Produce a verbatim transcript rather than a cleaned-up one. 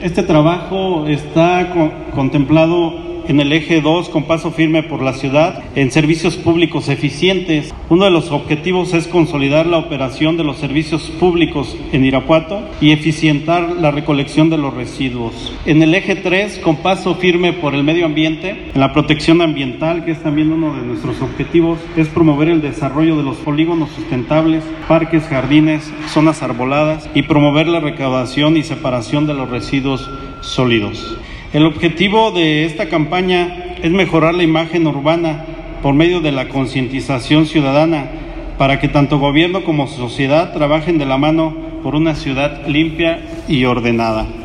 Este trabajo está co- contemplado en el eje dos con paso firme por la ciudad en servicios públicos eficientes. Uno de los objetivos es consolidar la operación de los servicios públicos en Irapuato y eficientar la recolección de los residuos. En el eje tres con paso firme por el medio ambiente, en la protección ambiental, que es también uno de nuestros objetivos, es promover el desarrollo de los polígonos sustentables, parques, jardines, zonas arboladas y promover la recaudación y separación de los residuos sólidos. El objetivo de esta campaña es mejorar la imagen urbana por medio de la concientización ciudadana para que tanto gobierno como sociedad trabajen de la mano por una ciudad limpia y ordenada.